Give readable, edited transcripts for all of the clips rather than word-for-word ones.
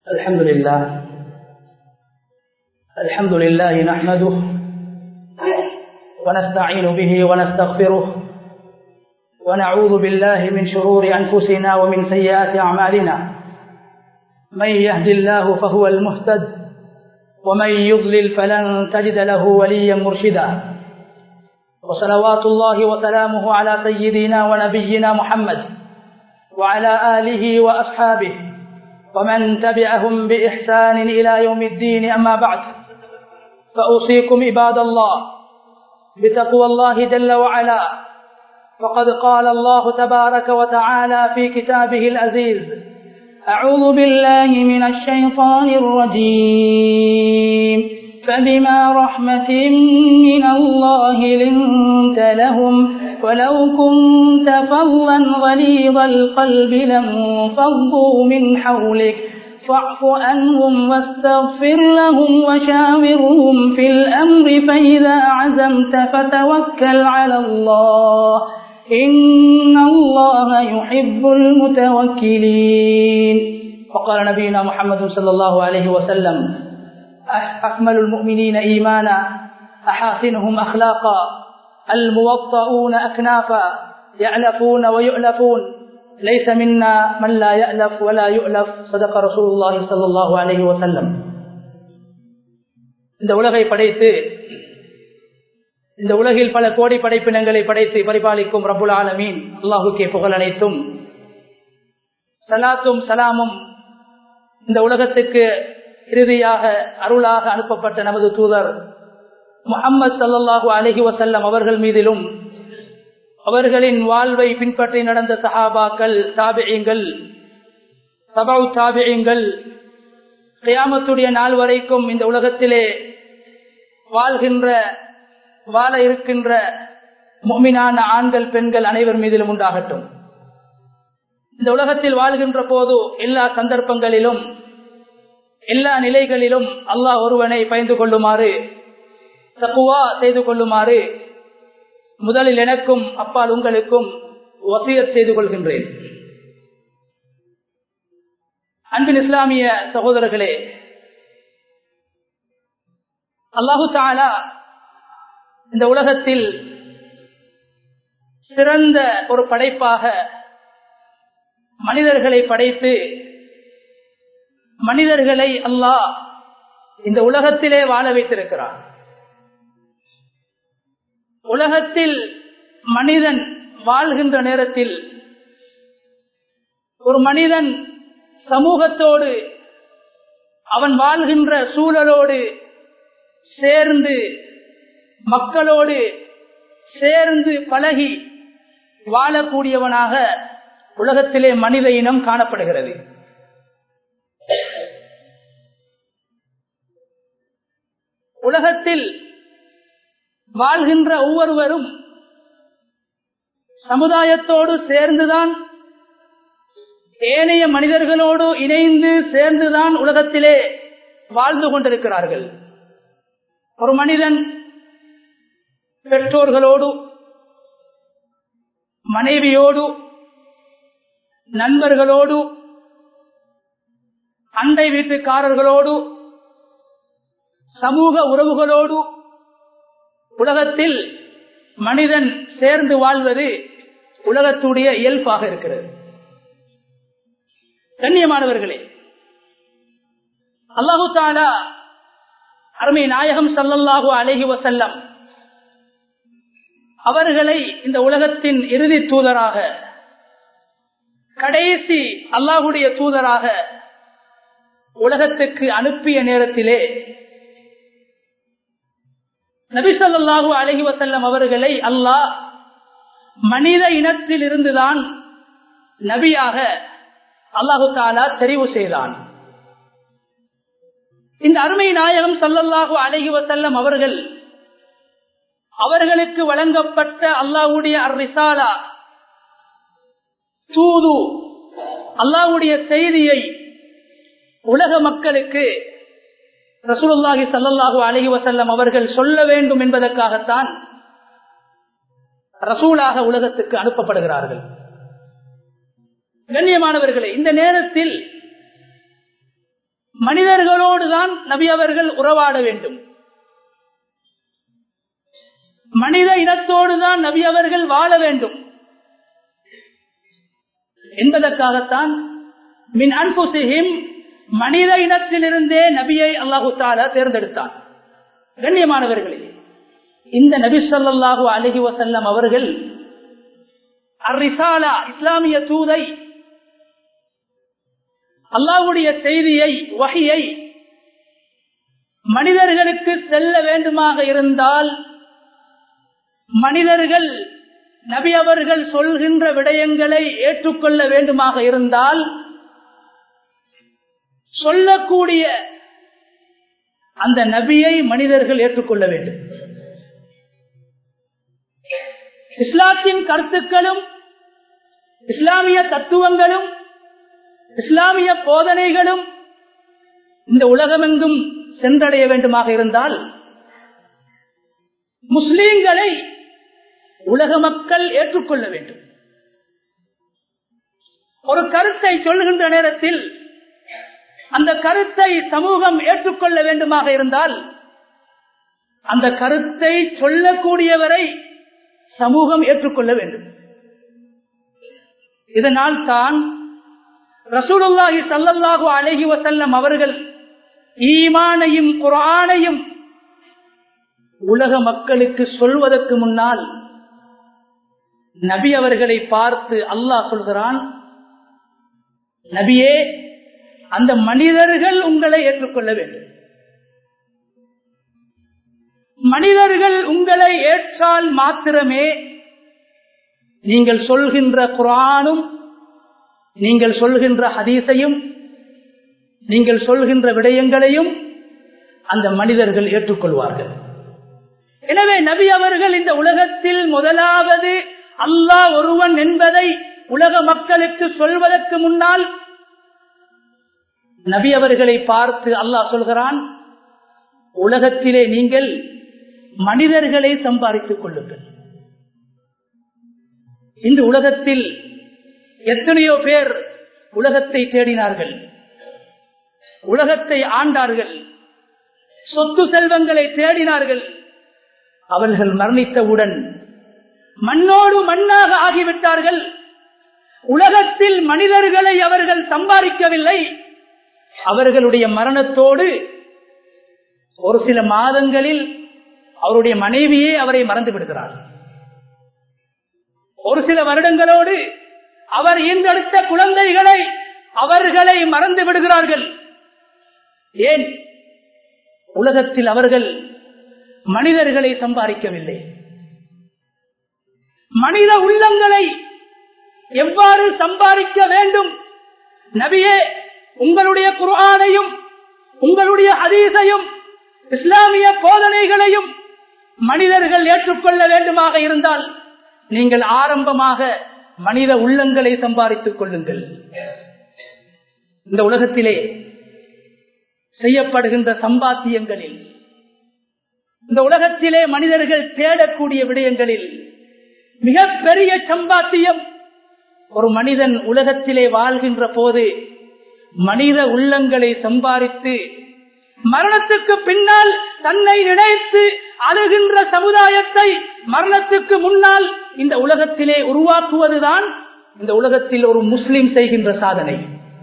الحمد لله نحمده ونستعين به ونستغفره ونعوذ بالله من شرور أنفسنا ومن سيئات أعمالنا من يهد الله فهو المهتد ومن يضلل فلن تجد له وليا مرشدا وصلوات الله وسلامه على سيدنا ونبينا محمد وعلى آله وأصحابه ومن تبعهم بإحسان إلى يوم الدين. أما بعد، فأوصيكم عباد الله بتقوى الله جل وعلا، فقد قال الله تبارك وتعالى في كتابه العزيز: أعوذ بالله من الشيطان الرجيم فبما رحمة من الله لنت لهم ولو كنت فظا غليظ القلب لانفضوا من حولك فاعف عنهم واستغفر لهم وشاورهم في الأمر فإذا عزمت فتوكل على الله إن الله يحب المتوكلين. وقال نبينا محمد صلى الله عليه وسلم: أكمل المؤمنين إيمانا أحاسنهم أخلاقا الموطؤون أكنافا يألفون ويؤلفون ليس منا من لا يألف ولا يؤلف. صدق رسول الله صلى الله عليه وسلم. இந்த உலகை படைத்து இந்த உலகில் பல கோடி படைப்பினங்களை படைத்து பரிபாலிக்கும் ரப்புல் ஆலமீன் அல்லாஹுக்கே புகழ் அனைத்தும். ஸலாத்தும் ஸலாமும் இந்த உலகத்துக்கு இறுதியாக அருளாக அனுப்பப்பட்ட நமது தூதர் முஹம்மது ஸல்லல்லாஹு அலைஹி வஸல்லம் அவர்கள் மீதிலும், அவர்களின் வாழ்வை பின்பற்றி நடந்த சஹாபாக்கள், தாபிஈன்கள், தபஉ தாபிஈன்கள், கியாமத்துடைய நாள் வரைக்கும் இந்த உலகத்திலே வாழ இருக்கின்ற முஃமினான ஆண்கள், பெண்கள் அனைவர் மீதிலும் உண்டாகட்டும். இந்த உலகத்தில் வாழ்கின்ற போது எல்லா சந்தர்ப்பங்களிலும் எல்லா நிலைகளிலும் அல்லாஹ் ஒருவனை பயந்து கொள்ளுமாறு, தக்வா செய்து கொள்ளுமாறு முதலில் எனக்கும் அப்பால் உங்களுக்கும் வசியத் செய்து கொள்கின்றேன். அன்பின் இஸ்லாமிய சகோதரர்களே, அல்லாஹு தஆலா இந்த உலகத்தில் சிறந்த ஒரு படைப்பாக மனிதர்களை படைத்து, மனிதர்களை அல்லாஹ் இந்த உலகத்திலே வாழ வைத்திருக்கிறார். உலகத்தில் மனிதன் வாழ்கின்ற நேரத்தில் ஒரு மனிதன் சமூகத்தோடு, அவன் வாழ்கின்ற சூழலோடு சேர்ந்து, மக்களோடு சேர்ந்து பழகி வாழக்கூடியவனாக உலகத்திலே மனித இனம் காணப்படுகிறது. உலகத்தில் வாழ்கின்ற ஒவ்வொருவரும் சமுதாயத்தோடு சேர்ந்துதான், ஏனைய மனிதர்களோடு இணைந்து சேர்ந்துதான் உலகத்திலே வாழ்ந்து கொண்டிருக்கிறார்கள். ஒரு மனிதன் பெற்றோர்களோடு, மனைவியோடு, நண்பர்களோடு, அண்டை வீட்டுக்காரர்களோடு, சமூக உறவுகளோடு உலகத்தில் மனிதன் சேர்ந்து வாழ்வது உலகத்துடைய இயல்பாக இருக்கிறது. கண்ணியமானவர்களே, அல்லாஹு தஆலா அருமை நாயகம் ஸல்லல்லாஹு அலைஹி வஸல்லம் அவர்களை இந்த உலகத்தின் இறுதி தூதராக, கடைசி அல்லாஹுடைய தூதராக உலகத்துக்கு அனுப்பிய நேரத்திலே நபி ஸல்லல்லாஹு அலைஹி வஸல்லம் அவர்களை அல்லாஹ் மனித இனத்தில் இருந்துதான் நபியாக அல்லாஹு தஆலா தெரிவு செய்தான். இந்த அருமை நாயகம் ஸல்லல்லாஹு அலைஹி வஸல்லம் அவர்களுக்கு வழங்கப்பட்ட அல்லாஹ்வுடைய அர்-ரிசாலா, தூது, அல்லாஹ்வுடைய செய்தியை உலக மக்களுக்கு ரசூலுல்லாஹி ஸல்லல்லாஹு அலைஹி வஸல்லம் அவர்கள் சொல்ல வேண்டும் என்பதற்காகத்தான் ரசூலாக உலகத்துக்கு அனுப்பப்படுகிறார்கள். கண்ணியமானவர்களே, இந்த நேரத்தில் மனிதர்களோடு தான் நபி அவர்கள் உறவாட வேண்டும், மனித இனத்தோடு தான் நபி அவர்கள் வாழ வேண்டும் என்பதற்காகத்தான் மின் அன்புசிஹிம் மனித இனத்திலிருந்தே நபியை அல்லாஹு தஆலா தேர்ந்தெடுத்தான். கண்ணியமானவர்களே, இந்த நபி ஸல்லல்லாஹு அலைஹி வஸல்லம் அவர்கள் அர்-ரிசாலா இஸ்லாமிய தூதை, அல்லாஹ்வுடைய செய்தியை, வஹியை மனிதர்களுக்கு செல்ல வேண்டுமாக இருந்தால், மனிதர்கள் நபி அவர்கள் சொல்கின்ற விடயங்களை ஏற்றுக்கொள்ள வேண்டுமாக இருந்தால், சொல்லக்கூடிய அந்த நபியை மனிதர்கள் ஏற்றுக்கொள்ள வேண்டும். இஸ்லாத்தின் கருத்துக்களும் இஸ்லாமிய தத்துவங்களும் இஸ்லாமிய போதனைகளும் இந்த உலகமெங்கும் சென்றடைய வேண்டுமாக இருந்தால், முஸ்லிம்களை உலக மக்கள் ஏற்றுக்கொள்ள வேண்டும். ஒரு கருத்தை சொல்கின்ற நேரத்தில் அந்த கருத்தை சமூகம் ஏற்றுக்கொள்ள வேண்டுமாக இருந்தால், அந்த கருத்தை சொல்லக்கூடியவரை சமூகம் ஏற்றுக்கொள்ள வேண்டும். இதனால் தான் ரசூலுல்லாஹி ஸல்லல்லாஹு அலைஹி வஸல்லம் அவர்கள் ஈமானையும் குர்ஆனையும் உலக மக்களுக்கு சொல்வதற்கு முன்னால் நபி அவர்களை பார்த்து அல்லாஹ் சொல்கிறான், நபியே, அந்த மனிதர்கள் உங்களை ஏற்றுக்கொள்ள வேண்டும். மனிதர்கள் உங்களை ஏற்றால் மாத்திரமே நீங்கள் சொல்கின்ற குர்ஆனும், நீங்கள் சொல்கின்ற ஹதீஸையும், நீங்கள் சொல்கின்ற விடயங்களையும் அந்த மனிதர்கள் ஏற்றுக்கொள்வார்கள். எனவே நபி அவர்கள் இந்த உலகத்தில் முதலாவது அல்லாஹ் ஒருவன் என்பதை உலக மக்களுக்கு சொல்வதற்கு முன்னால் நபி அவர்களை பார்த்து அல்லாஹ் சொல்கிறான், உலகத்திலே நீங்கள் மனிதர்களை சம்பாதித்துக் கொள்ளுங்கள். இந்த உலகத்தில் எத்தனையோ பேர் உலகத்தை தேடினார்கள், உலகத்தை ஆண்டார்கள், சொத்து செல்வங்களை தேடினார்கள். அவர்கள் மரணித்தவுடன் மண்ணோடு மண்ணாக ஆகிவிட்டார்கள். உலகத்தில் மனிதர்களை அவர்கள் சம்பாதிக்கவில்லை. அவர்களுடைய மரணத்தோடு ஒரு சில மாதங்களில் அவருடைய மனைவியே அவரை மறந்து விடுகிறார். ஒரு சில வருடங்களோடு அவர் ஈன்றெடுத்த குழந்தைகளை அவர்களை மறந்து விடுகிறார்கள். ஏன்? உலகத்தில் அவர்கள் மனிதர்களை சம்பாதிக்கவில்லை. மனித உள்ளங்களை எவ்வாறு சம்பாதிக்க வேண்டும்? நபியே, உங்களுடைய குர்ஆனையும் உங்களுடைய ஹதீஸையும் இஸ்லாமிய போதனைகளையும் மனிதர்கள் ஏற்றுக்கொள்ள வேண்டுமாக இருந்தால் நீங்கள் ஆரம்பமாக மனித உள்ளங்களை சம்பாதித்துக் கொள்ளுங்கள். இந்த உலகத்திலே செய்யப்படுகின்ற சம்பாத்தியங்களில், இந்த உலகத்திலே மனிதர்கள் தேடக்கூடிய விடயங்களில் மிகப்பெரிய சம்பாத்தியம் ஒரு மனிதன் உலகத்திலே வாழ்கின்ற போது மனித உள்ளங்களை சம்பாதித்து மரணத்துக்கு பின்னால் தன்னை நினைத்து அழுகின்ற சமுதாயத்தை மரணத்துக்கு முன்னால் இந்த உலகத்திலே உருவாக்குவதுதான் இந்த உலகத்தில் ஒரு முஸ்லிம் செய்கின்ற சாதனை.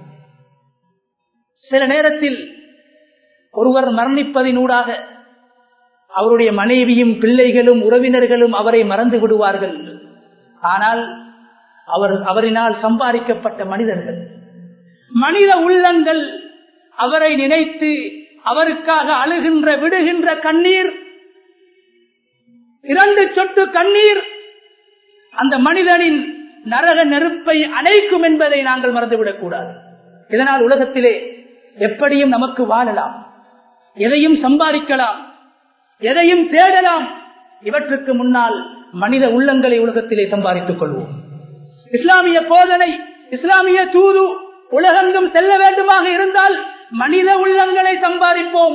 சில நேரத்தில் ஒருவர் மரணிப்பதினூடாக அவருடைய மனைவியும் பிள்ளைகளும் உறவினர்களும் அவரை மறந்து விடுவார்கள். ஆனால் அவரினால் சம்பாதிக்கப்பட்ட மனிதர்கள், மனித உள்ளங்கள் அவரை நினைத்து அவருக்காக அழுகின்ற விடுகின்ற கண்ணீர், 2 சொட்டு கண்ணீர் அந்த மனிதனின் நரக நெருப்பை அணைக்கும் என்பதை நாங்கள் மறந்துவிடக் கூடாது. இதனால் உலகத்திலே எப்படியும் நமக்கு வாழலாம், எதையும் சம்பாதிக்கலாம், எதையும் தேடலாம். இவற்றுக்கு முன்னால் மனித உள்ளங்களை உலகத்திலே சம்பாதித்துக் கொள்வோம். இஸ்லாமிய போதனை, இஸ்லாமிய தூது உலகெங்கும் செல்ல வேண்டுமாக இருந்தால் மனித உள்ளங்களை சம்பாதிப்போம்,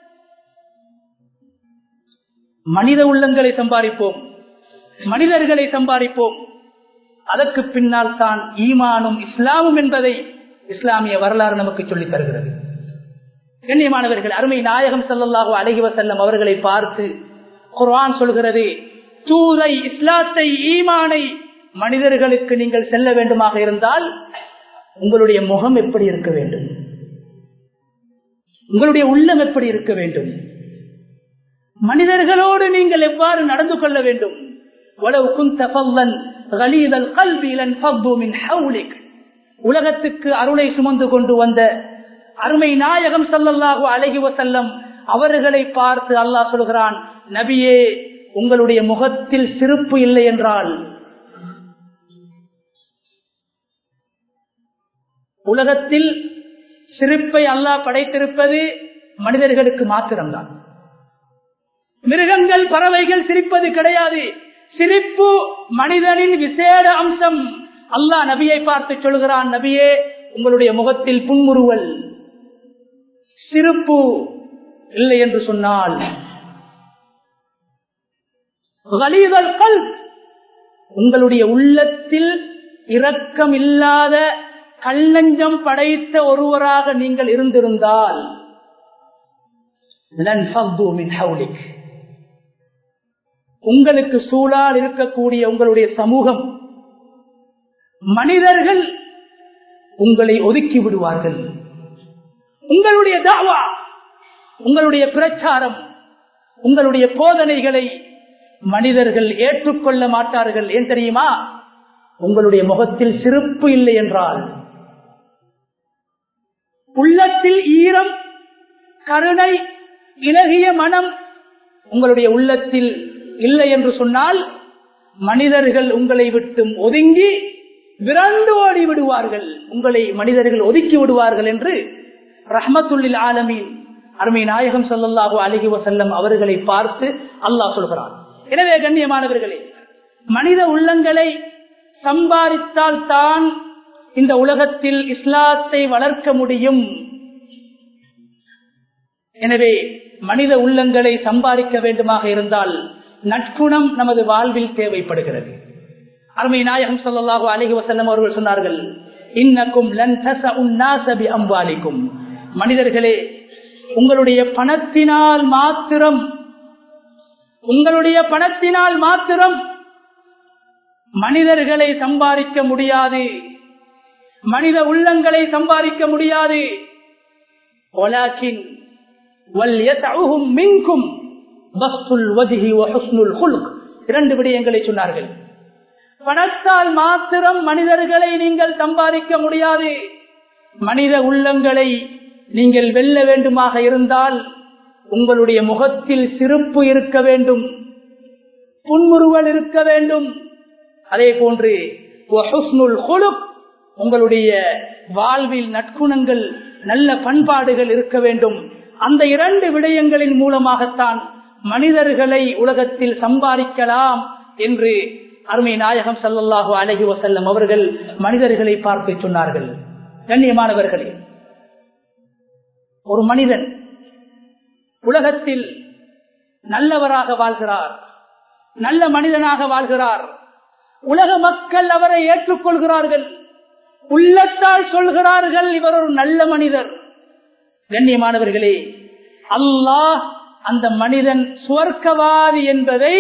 மனித உள்ளங்களை சம்பாதிப்போம், மனிதர்களை சம்பாதிப்போம். அதற்கு பின்னால் தான் ஈமானும் இஸ்லாமும் என்பதை இஸ்லாமிய வரலாறு நமக்கு சொல்லித் தருகிறது. கண்ணியமானவர்கள், அருமை நாயகம் ஸல்லல்லாஹு அலைஹி வஸல்லம் அவர்களை பார்த்து குர்ஆன் சொல்கிறது, தூதை, இஸ்லாத்தை, ஈமானை மனிதர்களுக்கு நீங்கள் செல்ல வேண்டுமாக இருந்தால் உங்களுடைய முகம் எப்படி இருக்க வேண்டும், உங்களுடைய உள்ளம் எப்படி இருக்க வேண்டும், மனிதர்களோடு நீங்கள் எவ்வாறு நடந்து கொள்ள வேண்டும். உலகத்துக்கு அருளை சுமந்து கொண்டு வந்த அருமை நாயகம் ஸல்லல்லாஹு அலைஹி வஸல்லம் அவர்களை பார்த்து அல்லாஹ் சொல்கிறான், நபியே, உங்களுடைய முகத்தில் சிரிப்பு இல்லை என்றால், உலகத்தில் சிரிப்பை அல்லாஹ் படைத்திருப்பது மனிதர்களுக்கு மாத்திரம்தான். மிருகங்கள், பறவைகள் சிரிப்பது கிடையாது. சிரிப்பு மனிதனின் விசேட அம்சம். அல்லாஹ் நபியை பார்த்து சொல்கிறான், நபியே, உங்களுடைய முகத்தில் புன்முறுவல், சிரிப்பு இல்லை என்று சொன்னால், உங்களுடைய உள்ளத்தில் இரக்கம் இல்லாத கல்லஞ்சம் படைத்த ஒருவராக நீங்கள் இருந்திருந்தால், உங்களுக்கு சூழால் இருக்கக்கூடிய உங்களுடைய சமூகம், மனிதர்கள் உங்களை ஒதுக்கி விடுவார்கள். உங்களுடைய தாவா, உங்களுடைய பிரச்சாரம், உங்களுடைய போதனைகளை மனிதர்கள் ஏற்றுக்கொள்ள மாட்டார்கள். ஏன் தெரியுமா? உங்களுடைய முகத்தில் சிரிப்பு இல்லை என்றால், உள்ளத்தில் ஈரம், கருணை, இலகிய மனம் உங்களுடைய உள்ளத்தில் இல்லை என்று சொன்னால், மனிதர்கள் உங்களை விட்டு ஒதுங்கி விரண்டு ஓடி விடுவார்கள், உங்களை மனிதர்கள் ஒதுக்கி விடுவார்கள் என்று ரஹ்மத்துல்லில் ஆலமீன் அருமை நாயகம் ஸல்லல்லாஹு அலைஹி வஸல்லம் அவர்களை பார்த்து அல்லாஹ் சொல்கிறான். எனவே கண்ணியமானவர்களே, மனித உள்ளங்களை சம்பாதித்தால் தான் இந்த உலகத்தில் இஸ்லாத்தை வளர்க்க முடியும். எனவே மனித உள்ளங்களை சம்பாதிக்க வேண்டுமாக இருந்தால் நற்குணம் நமது வாழ்வில் தேவைப்படுகிறது. அருமை நாயகம் ஸல்லல்லாஹு அலைஹி வஸல்லம் அவர்கள் சொன்னார்கள், இன்னக்கும் லன் தஸஉன் நாஸ பிஅம்வாலிக்கும், மனிதர்களே, உங்களுடைய பணத்தினால் மாத்திரம் மனிதர்களை சம்பாதிக்க முடியாது, மனித உள்ளங்களை சம்பாதிக்க முடியாது. வலாக்கின் வல்யதஉஹும் மின்கும் பஸ்துல் வஜ்ஹி வ ஹுஸ்னுல் குல்க், இரண்டு விடயங்களை சொன்னார்கள். பணத்தால் மாத்திரம் மனிதர்களை நீங்கள் சம்பாதிக்க முடியாது. மனித உள்ளங்களை நீங்கள் வெல்ல வேண்டுமாக இருந்தால் உங்களுடைய முகத்தில் சிரிப்பு இருக்க வேண்டும், புன்முறுவல் இருக்க வேண்டும். அதே போன்று உங்களுடைய வாழ்வில் நற்குணங்கள், நல்ல பண்பாடுகள் இருக்க வேண்டும். அந்த இரண்டு விடயங்களின் மூலமாகத்தான் மனிதர்களை உலகத்தில் சம்பாதிக்கலாம் என்று அருமை நாயகம் ஸல்லல்லாஹு அலைஹி வஸல்லம் அவர்கள் மனிதர்களை பார்த்து சொன்னார்கள். கண்ணியமானவர்களே, ஒரு மனிதன் உலகத்தில் நல்லவராக வாழ்கிறார், நல்ல மனிதனாக வாழ்கிறார், உலக மக்கள் அவரை ஏற்றுக்கொள்கிறார்கள், உள்ளத்தால் சொல்கிறார்கள் இவர் ஒரு நல்ல மனிதர். கண்ணியமானவர்களே, அல்லாஹ் அந்த மனிதன் சுவர்க்கவாதி என்பதை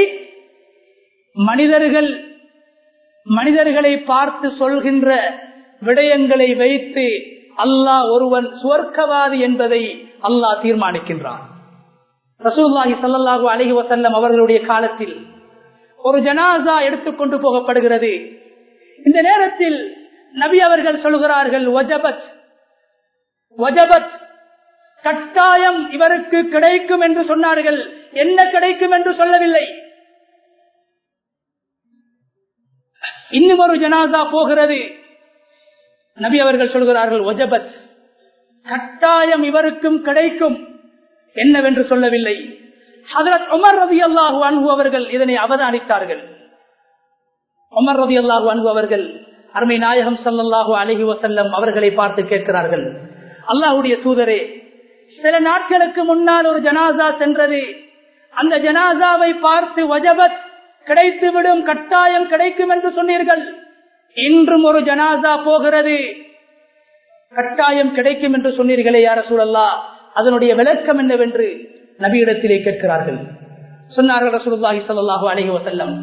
மனிதர்களை பார்த்து சொல்கின்ற விடயங்களை வைத்து அல்லாஹ் ஒருவன் சுவர்க்கவாதி என்பதை அல்லாஹ் தீர்மானிக்கின்றான். ரசூலுல்லாஹி ஸல்லல்லாஹு அலைஹி வஸல்லம் அவர்களுடைய காலத்தில் ஒரு ஜனாசா எடுத்துக்கொண்டு போகப்படுகிறது. இந்த நேரத்தில் நபி அவர்கள் சொல்கிறார்கள், வஜபத் வஜபத், கட்டாயம் இவருக்கு கிடைக்கும் என்று சொன்னார்கள். என்ன கிடைக்கும் என்று சொல்லவில்லை. இன்னும் ஒரு ஜனாசா போகிறது. நபி அவர்கள் சொல்கிறார்கள், வஜபத், கட்டாயம் இவருக்கும் கிடைக்கும், என்னவென்று சொல்லவில்லை. ஹஜ்ரத் உமர் ரலியல்லாஹு அன்ஹு அவர்கள் இதனை அவதானித்தார்கள். உமர் ரலியல்லாஹு அன்ஹு அவர்கள் அருமை நாயகம் ஸல்லல்லாஹு அலைஹி வஸல்லம் அவர்களை பார்த்து கேட்கிறார்கள், அல்லாஹ்வுடைய தூதரே, சில நாட்களுக்கு முன்னால் ஒரு ஜனாசா சென்றது. அந்த ஜனாசாவை பார்த்து வஜபத், கிடைத்துவிடும், கட்டாயம் கிடைக்கும் என்று சொன்னீர்கள். இன்றும் ஒரு ஜனாசா போகிறது, கட்டாயம் கிடைக்கும் என்று சொன்னீர்களே யா ரசூலல்லாஹ், அதனுடைய விளக்கம் என்னவென்று நபியிடத்திலே கேட்கிறார்கள். சொன்னார்கள் ரசூலுல்லாஹி ஸல்லல்லாஹு அலைஹி வஸல்லம்,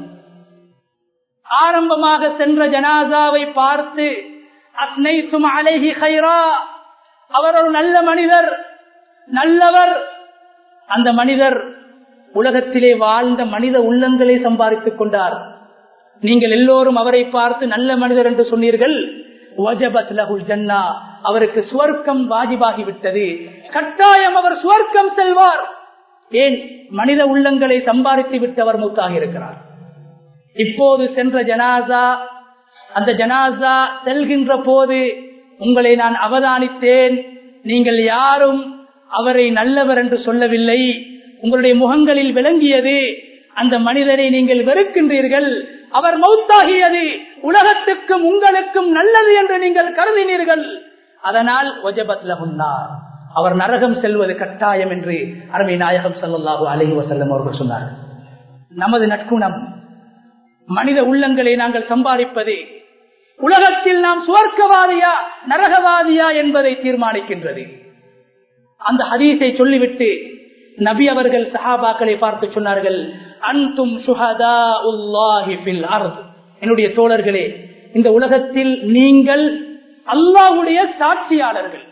ஆரம்பமாக சென்ற ஜனாசாவை பார்த்து அஸ்னைதும் அலைஹி கைரா, அவர் ஒரு நல்ல மனிதர், நல்லவர். அந்த மனிதர் உலகத்திலே வாழ்ந்த மனித உள்ளங்களை சம்பாதித்துக் கொண்டார். நீங்கள் எல்லோரும் அவரை பார்த்து நல்ல மனிதர் என்று சொன்னீர்கள். வஜபத் லஹுல் ஜன்னா, அவருக்கு சுவர்க்கம் வாஜிபாகிவிட்டது, கட்டாயம் அவர் சுவர்க்கம் செல்வார். ஏன்? மனித உள்ளங்களை சம்பாதித்து விட்டு அவர் மூத்தாக இருக்கிறார். இப்போது சென்ற ஜனாசா, அந்த ஜனாசா செல்கின்ற போது உங்களை நான் அவதானித்தேன். நீங்கள் யாரும் அவரை நல்லவர் என்று சொல்லவில்லை. உங்களுடைய முகங்களில் விளங்கியது அந்த மனிதரை நீங்கள் வெறுக்கின்றீர்கள். அவர் மௌத்தாகியது உலகத்துக்கும் உங்களுக்கும் நல்லது என்று நீங்கள் கருதினீர்கள். அதனால் வஜபத் லஹுன் நார், அவர் நரகம் செல்வது கட்டாயம் என்று அருமை நாயகம் ஸல்லல்லாஹு அலைஹி வஸல்லம் அவர்கள் சொன்னார்கள். நமது நற்குணம், மனித உள்ளங்களை நாங்கள் சம்பாதிப்பது உலகத்தில் நாம் சுவர்க்கவாதியா நரகவாதியா என்பதை தீர்மானிக்கின்றது. அந்த ஹதீஸை சொல்லிவிட்டு நபி அவர்கள் சஹாபாக்களை பார்த்து சொன்னார்கள், அன்தும் ஷுஹதாஉல்லாஹி ஃபில் அர்த், என்னுடைய தோழர்களே, இந்த உலகத்தில் நீங்கள் அல்லாஹ்வுடைய சாட்சியாளர்கள்.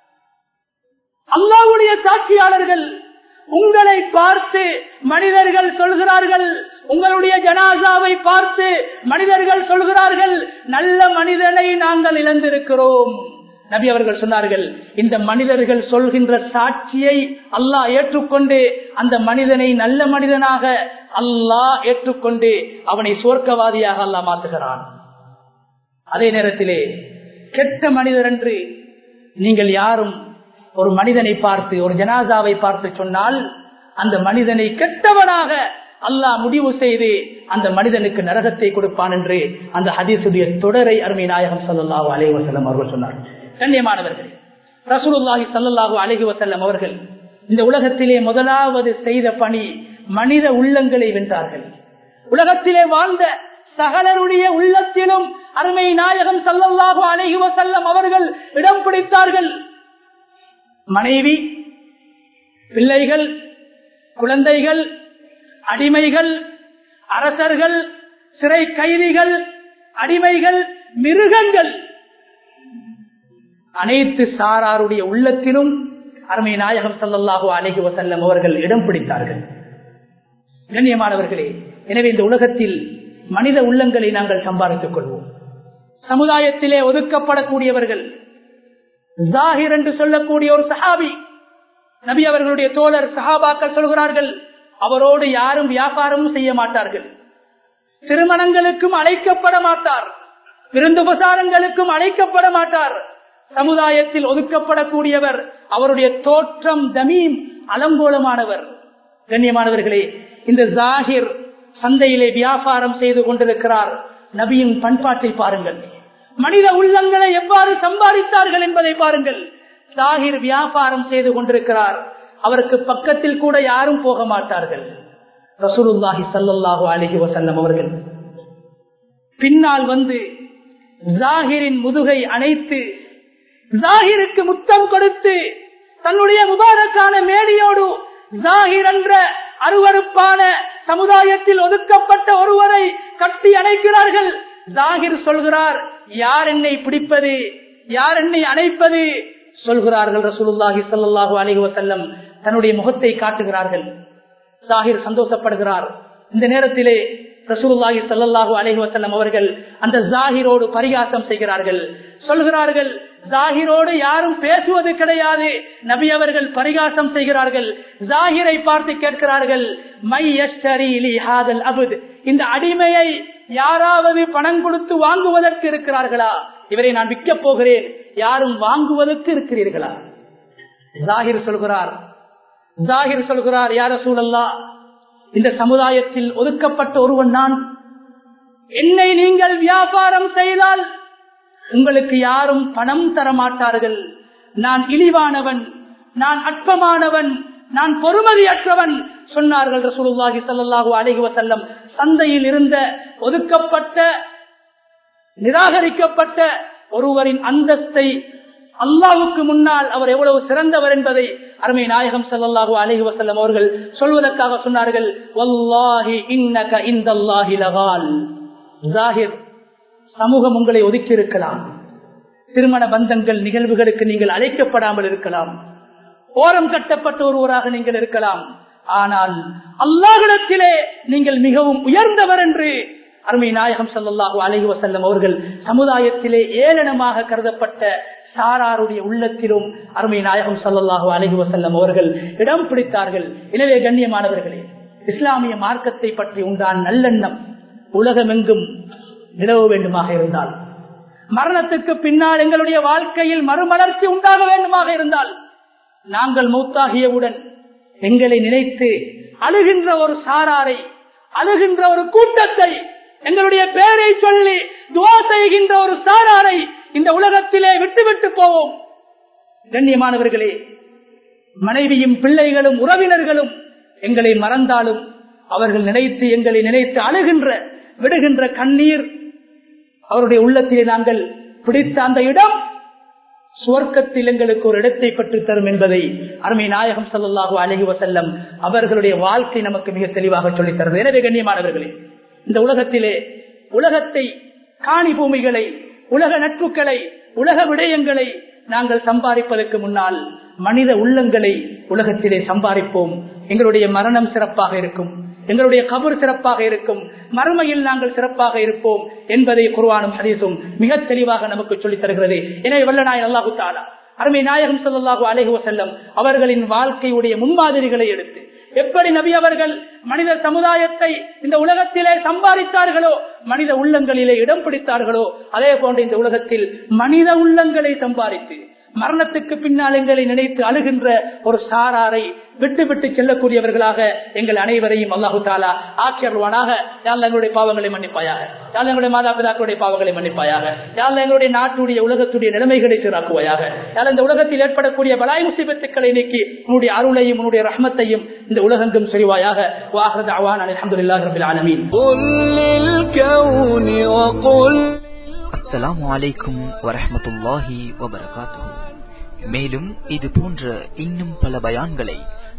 அல்லாஹ்வுடைய சாட்சியாளர்கள். உங்களை பார்த்து மனிதர்கள் சொல்கிறார்கள், உங்களுடைய ஜனாசாவை பார்த்து மனிதர்கள் சொல்கிறார்கள், நல்ல மனிதனை நாங்கள் இழந்திருக்கிறோம். நபி அவர்கள் சொன்னார்கள், இந்த மனிதர்கள் சொல்கின்ற சாட்சியை அல்லாஹ் ஏற்றுக்கொண்டு அந்த மனிதனை நல்ல மனிதனாக அல்லாஹ் ஏற்றுக்கொண்டு அவனை சுவர்க்கவாதியாக அல்லாஹ் மாற்றுகிறான். அதே நேரத்திலே கெட்ட மனிதர் என்று நீங்கள் யாரும் ஒரு மனிதனை பார்த்து, ஒரு ஜனாசாவை பார்த்து சொன்னால் அந்த மனிதனை கெட்டவனாக அல்லாஹ் முடிவு செய்து அந்த மனிதனுக்கு நரகத்தை கொடுப்பான் என்று அந்த ஹதீஸுடைய தொடரை அருமை நாயகம் ஸல்லல்லாஹு அலைஹி வஸல்லம் அவர்கள் சொன்னார். கண்ணியமானவர்களே, ரசூலுல்லாஹி ஸல்லல்லாஹு அலைஹி வஸல்லம் அவர்கள் இந்த உலகத்திலே முதலாவது செய்த பணி மனித உள்ளங்களை வென்றார்கள். உலகத்திலே வாழ்ந்த சகலருடைய உள்ளத்திலும் அருமை நாயகம் ஸல்லல்லாஹு அலைஹி வஸல்லம் அவர்கள் இடம் பிடித்தார்கள். மனைவி, பிள்ளைகள், குழந்தைகள், அடிமைகள், அரசர்கள், சிறை கைதிகள், அடிமைகள், மிருகங்கள், அனைத்து சாராருடைய உள்ளத்திலும் அருமை நாயகம் ஸல்லல்லாஹு அலைஹி வஸல்லம் அவர்கள் இடம் பிடித்தார்கள். கண்ணியமானவர்களே, எனவே இந்த உலகத்தில் மனித உள்ளங்களை நாங்கள் சம்பாதித்துக் கொள்வோம். சமுதாயத்திலே ஒதுக்கப்படக்கூடியவர்கள், ஜாஹிர் என்று சொல்லக்கூடிய ஒரு சஹாபி, நபி அவர்களுடைய தோழர் சஹாபாக்கள் சொல்கிறார்கள், அவரோடு யாரும் வியாபாரமும் செய்ய மாட்டார்கள், திருமணங்களுக்கும் அழைக்கப்பட மாட்டார், விருந்துபசாரங்களுக்கும் அழைக்கப்பட மாட்டார். சமுதாயத்தில் ஒதுக்கப்படக்கூடியவர், அவருடைய தோற்றம் தமீம், அலங்கோலமானவர். கண்ணியமானவர்களே, இந்த ஜாஹிர் சந்தையிலே வியாபாரம் செய்து கொண்டிருக்கிறார். நபியின் பண்பாட்டை பாருங்கள், மனித உள்ளங்களை எவ்வாறு சம்பாதித்தார்கள் என்பதை பாருங்கள். ஜாஹிர் வியாபாரம் செய்து கொண்டிருக்கிறார், அவருக்கு பக்கத்தில் கூட யாரும் போக மாட்டார்கள். ரசூலுல்லாஹி ஸல்லல்லாஹு அலைஹி வஸல்லம் அவர்கள் பின்னால் வந்து ஜாஹிரின் முதுகை அணைத்து ஜாஹிருக்கு முத்தம் கொடுத்து தன்னுடைய முபாரக்கான மேடியோடு ஜாஹிர் என்ற அருவருப்பான சமுதாயத்தில் ஒதுக்கப்பட்ட ஒருவரை கட்டி அணைக்கிறார்கள். ஜாஹிர் சொல்கிறார், யார் என்னை பிடிப்பது, யார் என்னை அணைப்பது? சொல்கிறார்கள் ரசூலுல்லாஹி ஸல்லல்லாஹு அலைஹி வஸல்லம் தன்னுடைய முகத்தை காட்டுகிறார்கள். ஜாஹிர் சந்தோஷப்படுகிறார். இந்த நேரத்திலே ரசூலுல்லாஹி ஸல்லல்லாஹு அலைஹி வஸல்லம் அவர்கள் அந்த ஜாஹிரோடு பரிகாசம் செய்கிறார்கள். சொல்கிறார்கள், ஜாஹிரோடு யாரும் பேசுவது கிடையாது. நபி அவர்கள் பரிகாசம் செய்கிறார்கள். ஜாஹிரை பார்த்து கேட்கிறார்கள், மை யஷ்தரி லி ஹாதல் அப்த், இந்த அடிமையை யாராவது பணம் கொடுத்து வாங்குவதற்கு இருக்கிறார்களா? இவரை நான் விற்க போகிறேன், யாரும் வாங்குவதற்கு இருக்கிறீர்களா? ஜாஹிர் சொல்கிறார், யா ரசூலல்லாஹ், இந்த சமுதாயத்தில் ஒதுக்கப்பட்ட ஒருவன் நான். என்னை நீங்கள் வியாபாரம் செய்தால் உங்களுக்கு யாரும் பணம் தர மாட்டார்கள். நான் இழிவானவன், நான் அற்பமானவன், நான் பொறுமதியற்றவன் சொன்னார்கள் ரசூலுல்லாஹி ஸல்லல்லாஹு அலைஹி வஸல்லம். சந்தையில் இருந்த ஒதுக்கப்பட்ட, நிராகரிக்கப்பட்ட ஒருவரின் அந்தஸ்தை அல்லாஹ்வுக்கு முன்னால் அவர் எவ்வளவு சிறந்தவர் என்பதை அருமை நாயகம் ஸல்லல்லாஹு அலைஹி வஸல்லம் அவர்கள் சொல்வதற்காக சொன்னார்கள். வல்லாஹி இன்னக இந்தல்லாஹி லகால். ஸாஹிர் சமூகம் உங்களை ஒதுக்கி இருக்கலாம், திருமண பந்தங்கள் நிகழ்வுகளுக்கு நீங்கள் அழைக்கப்படாமல் இருக்கலாம், ஓரம் கட்டப்பட்ட ஒருவராக நீங்கள் இருக்கலாம், ஆனால் அல்லாஹ்விடத்திலே நீங்கள் மிகவும் உயர்ந்தவர் என்று அருமை நாயகம் ஸல்லல்லாஹு அலைஹி வஸல்லம் அவர்கள் சமுதாயத்திலே ஏளனமாக கருதப்பட்ட சாராருடைய உள்ளத்திலும் அருமை நாயகம் ஸல்லல்லாஹு அலைஹி வஸல்லம் அவர்கள் இடம் பிடித்தார்கள். எனவே கண்ணியமானவர்களே, இஸ்லாமிய மார்க்கத்தை பற்றி உண்டான நல்லெண்ணம் உலகமெங்கும் நிலவ வேண்டுமாக இருந்தால், மரணத்துக்கு பின்னால் எங்களுடைய வாழ்க்கையில் மறுமலர்ச்சி உண்டாக வேண்டுமாக இருந்தால், நாங்கள் மௌத்தாகியவுடன் எங்களை நினைத்து அழுகின்ற ஒரு சாராரை, அழுகின்ற ஒரு கூட்டத்தை, எங்களுடைய பெயரை சொல்லி துஆ செய்கின்ற ஒரு சாராரை இந்த உலகத்திலே விட்டுவிட்டு போவோம். கண்ணியமானவர்களே, மனைவியும் பிள்ளைகளும் உறவினர்களும் எங்களை மறந்தாலும் அவர்கள் நினைத்து எங்களை நினைத்து அழுகின்ற விடுகின்ற கண்ணீர், அவருடைய உள்ளத்திலே நாங்கள் பிடித்த அந்த இடம் சுவர்க்கத்தில் எங்களுக்கு ஒரு இடத்தை பெற்று தரும் என்பதை அருமை நாயகம் ஸல்லல்லாஹு அலைஹி வஸல்லம் அவர்களுடைய வாழ்க்கை நமக்கு மிக தெளிவாக சொல்லித் தருகிறது. எனவே கண்ணியமானவர்களே, இந்த உலகத்திலே உலகத்தை, காணி பூமிகளை, உலக நட்புகளை, உலக விடயங்களை நாங்கள் சம்பாதிப்பதற்கு முன்னால் மனித உள்ளங்களை உலகத்திலே சம்பாதிப்போம். எங்களுடைய மரணம் சிறப்பாக இருக்கும், எங்களுடைய கபர் சிறப்பாக இருக்கும், மறுமையில் நாங்கள் சிறப்பாக இருப்போம் என்பதை குர்ஆனும் ஹதீஸும் மிக தெளிவாக நமக்கு சொல்லித் தருகிறது. எனவே வல்லநாயகன் அல்லாஹு தஆலா அருமை நாயகம் ஸல்லல்லாஹு அலைஹி வஸல்லம் அவர்களின் வாழ்க்கையுடைய முன்மாதிரிகளை எடுத்து, எப்படி நபி அவர்கள் மனித சமுதாயத்தை இந்த உலகத்திலே சம்பாதித்தார்களோ, மனித உள்ளங்களிலே இடம் பிடித்தார்களோ, அதே போன்று இந்த உலகத்தில் மனித உள்ளங்களை சம்பாதித்து மரணத்துக்கு பின்னால் எங்களை நினைத்து அழுகின்ற ஒரு சாராரை விட்டு விட்டு செல்லக்கூடியவர்களாக எங்கள் அனைவரையும் அல்லாஹு தஆலா ஆக்கியருவானாக. யா அல்லாஹ் எங்களுடைய பாவங்களை மன்னிப்பாயாக, யா அல்லாஹ் எங்களுடைய மாதா பிதாக்களுடைய பாவங்களை மன்னிப்பாயாக, யா அல்லாஹ் எங்களுடைய நாட்டுடைய உலகத்துடைய நிலைமைகளை சீராக்குவாயாக. யா அல்லாஹ் இந்த உலகத்தில் ஏற்படக்கூடிய பலாய் முசீபத்துக்களை நீக்கி உன்னுடைய அருளையும் உன்னுடைய ரஹ்மத்தையும் இந்த உலகெங்கும் செய்வாயாக. வாஹிரு தஅவானா அல்ஹம்துலில்லாஹி ரப்பில் ஆலமீன். அஸ்ஸலாமு அலைக்கும் வரஹ்மத்துல்லாஹி வபரகாத்துஹு. மேலும் இது போன்ற இன்னும் பல பயான்களை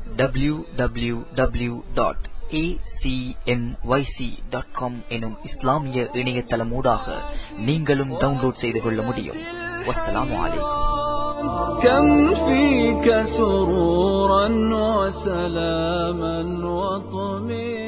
www.acmyc.com எனும் இஸ்லாமிய இணையதளமூடாக நீங்களும் டவுன்லோட் செய்து கொள்ள முடியும். வஸ்ஸலாமு அலைக்கும். كم فيك سرورا وسلاما وطمئنا